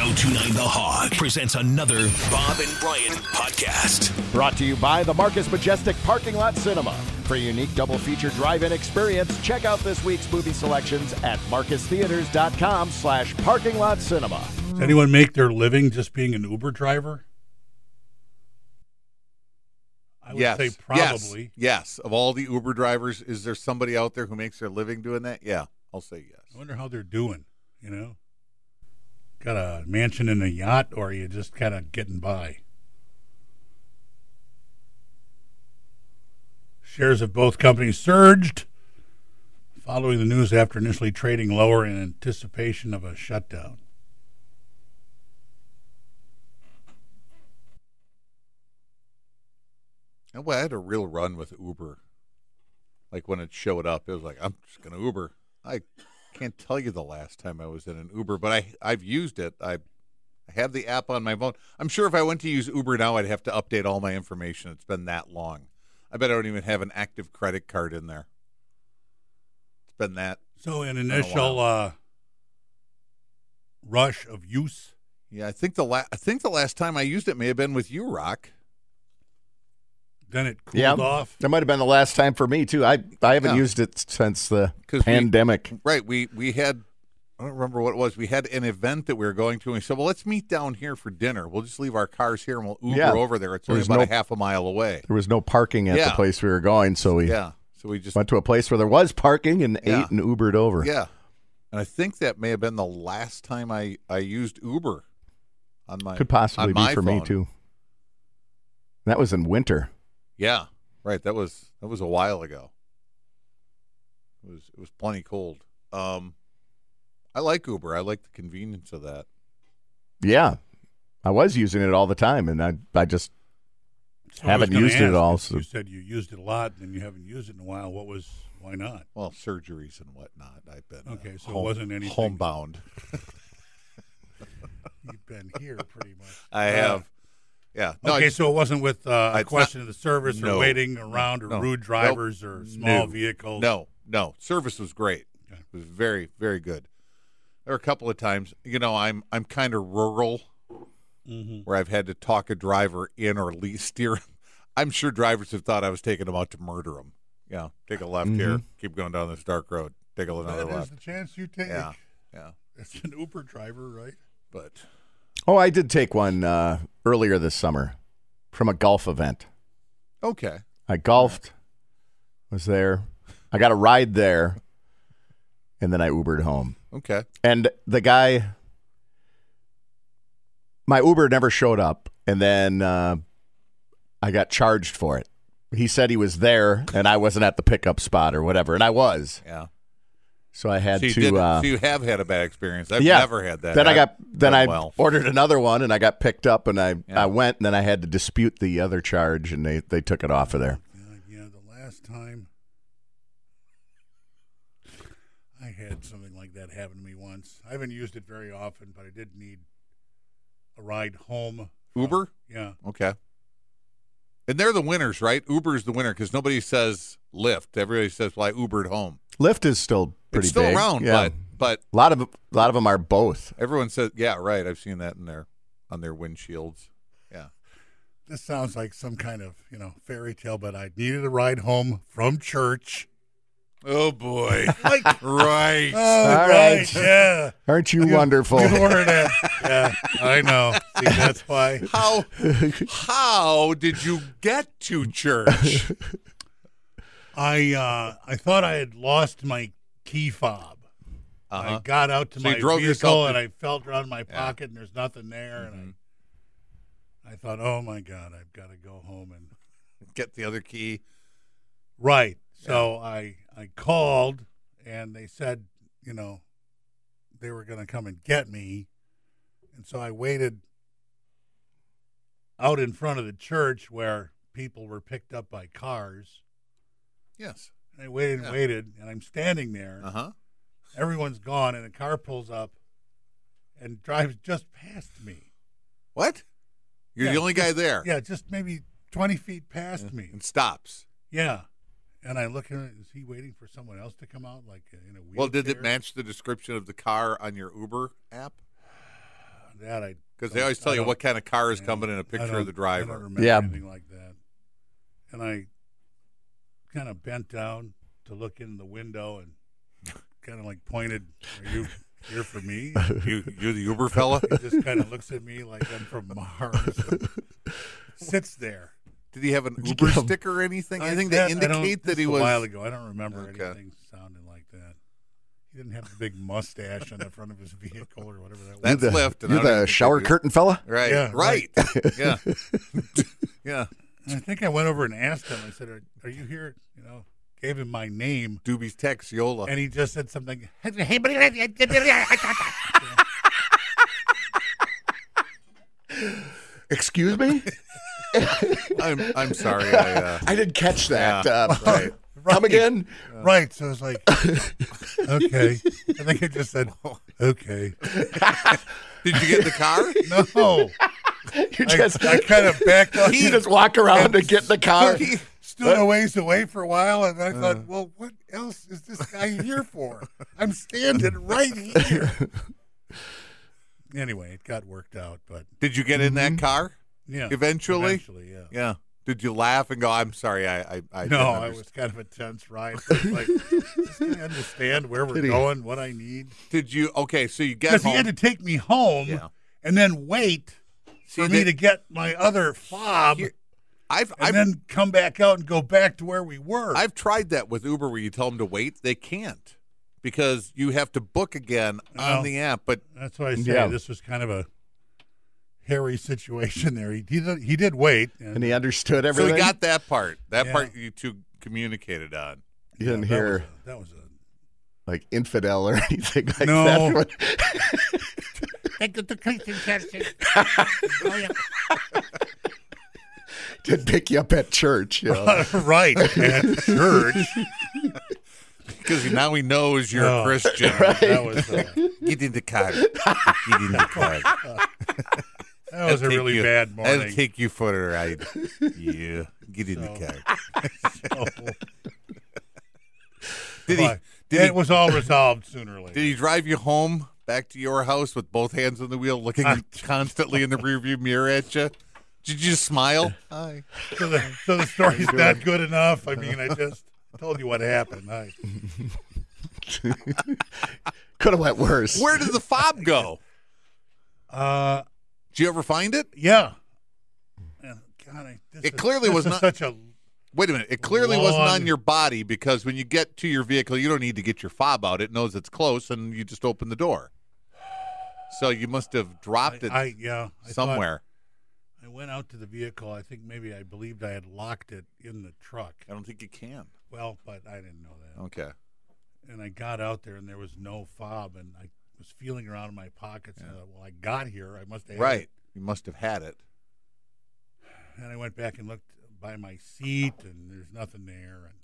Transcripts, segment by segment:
1029 The Hog presents another Bob and Brian podcast. Brought to you by the Marcus Majestic Parking Lot Cinema. For a unique double-feature drive-in experience, check out this week's movie selections at marcustheaters.com/parking lot cinema. Does anyone make their living just being an Uber driver? I would say probably. Yes. Of all the Uber drivers, is there somebody out there who makes their living doing that? Yeah, I'll say yes. I wonder how they're doing, you know? Got a mansion and a yacht, or are you just kind of getting by? Shares of both companies surged following the news after initially trading lower in anticipation of a shutdown. I had a real run with Uber. Like when it showed up, it was like, I'm just going to Uber. I can't tell you the last time I was in an Uber, but I've used it. I have the app on my phone. I'm sure if I went to use Uber now, I'd have to update all my information. It's been that long. I bet I don't even have an active credit card in there. It's been that. So an initial rush of use? Yeah, I think the last time I used it may have been with you, Rock. Then it cooled off. That might have been the last time for me, too. I haven't used it since the pandemic. We had, I don't remember what it was. We had an event that we were going to, and we said, well, let's meet down here for dinner. We'll just leave our cars here, and we'll Uber over there. It's only about a half a mile away. There was no parking at the place we were going, so we just went to a place where there was parking and ate and Ubered over. Yeah, and I think that may have been the last time I used Uber on my Could possibly be for phone. me, too. That was in winter. Yeah, right. That was a while ago. It was plenty cold. I like Uber. I like the convenience of that. Yeah, I was using it all the time, and I just haven't used it at all. So. You said you used it a lot, and you haven't used it in a while. Why not? Well, surgeries and whatnot. I've been so it wasn't anything homebound. You've been here pretty much. I have. Yeah. No, so it wasn't with a question of the service or waiting around or no, rude drivers or small vehicles. No. Service was great. Okay. It was very, very good. There were a couple of times, I'm kind of rural, where I've had to talk a driver in or at least steer him. I'm sure drivers have thought I was taking them out to murder them. Yeah, take a left here, keep going down this dark road, take another left. That is the chance you take. Yeah. It's an Uber driver, right? But. Oh, I did take one earlier this summer from a golf event. Okay. I golfed, was there. I got a ride there, and then I Ubered home. Okay. And the guy, my Uber never showed up, and then I got charged for it. He said he was there, and I wasn't at the pickup spot or whatever, and I was. Yeah. So I had to. So you have had a bad experience. I've never had that. Then I ordered another one, and I got picked up, and I went, and then I had to dispute the other charge, and they took it off of there. Yeah, the last time I had something like that happen to me once. I haven't used it very often, but I did need a ride home. Uber? Yeah. Okay. And they're the winners, right? Uber's the winner because nobody says Lyft. Everybody says, well, I Ubered home. Lyft is still pretty It's still big. around, but a lot of them are both. Everyone says, yeah, right. I've seen that on their windshields. Yeah. This sounds like some kind of, fairy tale, but I needed a ride home from church. Oh, boy. Right. Oh, all right. Yeah. Aren't you wonderful? Good order that. Yeah, I know. See, that's why. How did you get to church? I thought I had lost my key fob. I got out to my vehicle and I felt around in my pocket and there's nothing there. And I thought, oh, my God, I've got to go home and get the other key. Right. So I called, and they said, they were going to come and get me. And so I waited out in front of the church where people were picked up by cars. Yes. And I waited and waited, and I'm standing there. Uh-huh. Everyone's gone, and a car pulls up and drives just past me. What? You're the only guy there? Yeah, just maybe 20 feet past me. And stops. Yeah. And I look at it, is he waiting for someone else to come out, like in a wheelchair? Well, did it match the description of the car on your Uber app? that I because they always tell you what kind of car is coming in a picture of the driver. I don't remember anything like that. And I kind of bent down to look in the window and kind of like pointed, "Are you here for me?" You're the Uber fella? He just kind of looks at me like I'm from Mars. Sits there. Did he have an Uber sticker or anything? Anything to indicate that he was? A while ago. I don't remember anything sounding like that. He didn't have the big mustache on the front of his vehicle or whatever that was. That's left. You're the shower curtain fella? Right. Yeah, right. Yeah. Yeah. And I think I went over and asked him. I said, "Are you here?" You know, gave him my name. Doobie's Texiola. And he just said something. Excuse me? I'm sorry. I didn't catch that. Right. Come again? Right. So I was like, okay. I think I just said, okay. Did you get in the car? No. I kind of backed up. You just walk around and get in the car. He stood a ways away for a while, and I thought, well, what else is this guy here for? I'm standing right here. Anyway, it got worked out. But did you get in that car? Yeah. Eventually, yeah. Yeah. Did you laugh and go, "I'm sorry, I No, it was kind of a tense ride. Like, just can I understand where we're going, what I need? Did you? Okay, so you get home. Because he had to take me home and then wait for me to get my other fob. And then come back out and go back to where we were. I've tried that with Uber where you tell them to wait. They can't because you have to book again on the app. But that's why I say this was kind of a hairy situation there. He did wait. And he understood everything? So he got that part. That part you two communicated on. You didn't hear that was like infidel or anything like no. that. Did pick you up at church. You know? Right, at church. Because now he knows you're a Christian. Right. That was, get in the car. Get in the car. That was a really bad morning. I'll take you for a ride. Yeah, get in the car. It was all resolved sooner or later. Did he drive you home back to your house with both hands on the wheel, looking constantly in the rearview mirror at you? Did you just smile? Hi. So the story's not good enough. I mean, I just told you what happened. Could have went worse. Where did the fob go? Did you ever find it? Yeah. God, it clearly was not such a. Wait a minute. It clearly wasn't on your body because when you get to your vehicle, you don't need to get your fob out. It knows it's close, and you just open the door. So you must have dropped it somewhere. I went out to the vehicle. I think maybe I believed I had locked it in the truck. I don't think you can. Well, but I didn't know that. Okay. And I got out there, and there was no fob, and I was feeling around in my pockets. And I thought, well, I got here. I must have had it. You must have had it. And I went back and looked by my seat, and there's nothing there. And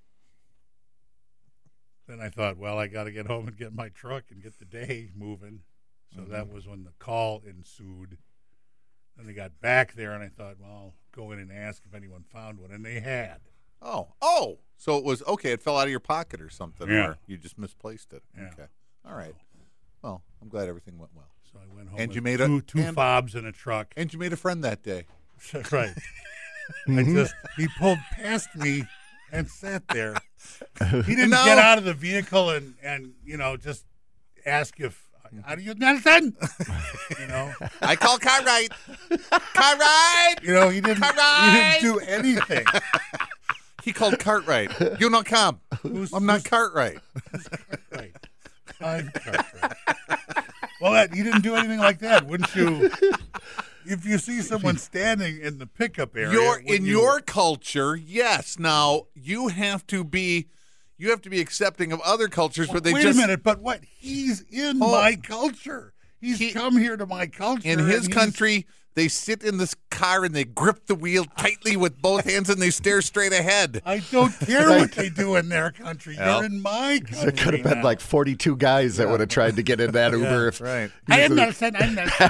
then I thought, well, I got to get home and get my truck and get the day moving. So that was when the call ensued. Then they got back there, and I thought, well, I'll go in and ask if anyone found one, and they had. Oh. So it was, okay, it fell out of your pocket or something, or you just misplaced it. Yeah. Okay. All right. Well, I'm glad everything went well. So I went home and with you made two fobs in a truck. And you made a friend that day. Right. He pulled past me and sat there. He didn't get out of the vehicle and just ask if, "Are you Nelson?" I call Cartwright. Cartwright. He didn't do anything. He called Cartwright. You not come. I'm not Cartwright. Cartwright. I'm Cartwright. Well, you didn't do anything like that, wouldn't you? If you see someone standing in the pickup area, your culture, yes. Now you have to be accepting of other cultures, but wait a minute. But what? He's in my culture. He's come here to my culture. In his country, they sit in this car and they grip the wheel tightly with both hands and they stare straight ahead. I don't care what they do in their country. You're in my country. There could have been like 42 guys that would have tried to get in that Uber. That's right. I am Nelson. I'm Nelson.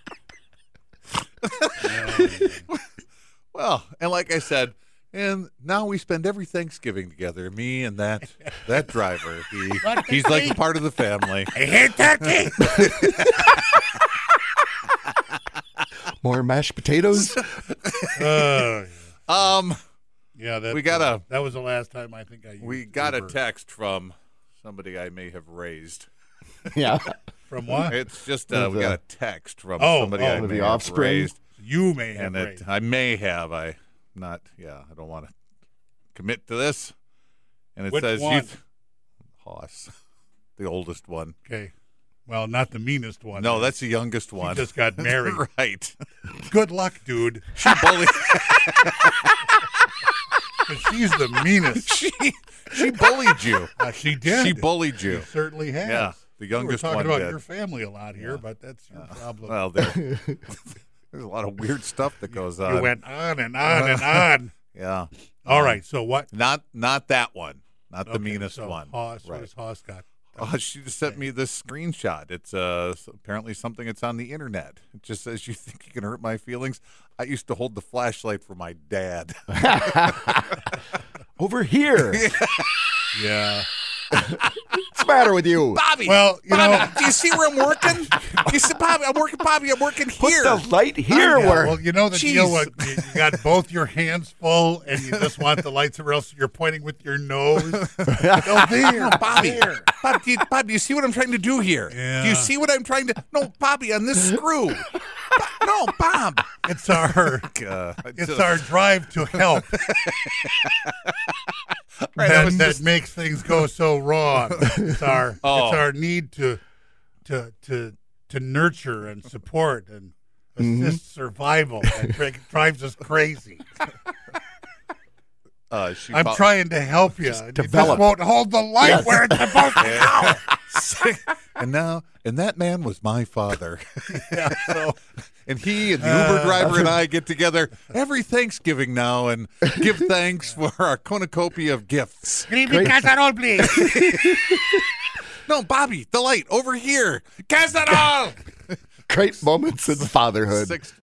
Well, and like I said, and now we spend every Thanksgiving together, me and that driver. He's like a part of the family. I hate turkey. More mashed potatoes. Yeah, that was the last time I think I used we got Uber. a text from somebody I may have raised. Yeah. From what? It's just we got a text from Oh, somebody I one of may the have offspring? raised. You may have And raised. I may have. I don't want to commit to this. And it Which says one? Hoss, the oldest one. Okay. Well, not the meanest one. No, that's the youngest one. He just got married. Right. Good luck, dude. She bullied. 'Cause she's the meanest. she bullied you. She did. She bullied you. She certainly has. Yeah, the youngest We're one talking about did. your family a lot here, but that's your problem. Well, there's a lot of weird stuff that goes on. You went on and on and on. Yeah. All right. So what? Not that one. Not the Okay, meanest so one. Hoss, Right. what has Hoss got? She just sent me this screenshot. It's apparently something that's on the internet. It just says, "You think you can hurt my feelings? I used to hold the flashlight for my dad." Over here. Yeah. What's the matter with you? Bobby. Well, you know. do you see where I'm working? You see, Bobby, I'm working Put here. the light here Yeah, where well, you know the deal Jeez. with you got both your hands full and you just want the lights, or else you're pointing with your nose. Oh, there, Bobby. there. Bob, do you see what I'm trying to do here? Yeah. Do you see what I'm trying to? No, Bobby, on this screw. No, Bob. It's our drive to help that makes things go so wrong. It's our need to nurture and support and assist survival that drives us crazy. I'm trying to help you. You just won't hold the light where it's supposed to go. And that man was my father. Yeah, so, and he and the Uber driver and I get together every Thanksgiving now and give thanks for our cornucopia of gifts. Creamy casserole, please. No, Bobby, the light over here. Casserole. great moments in fatherhood.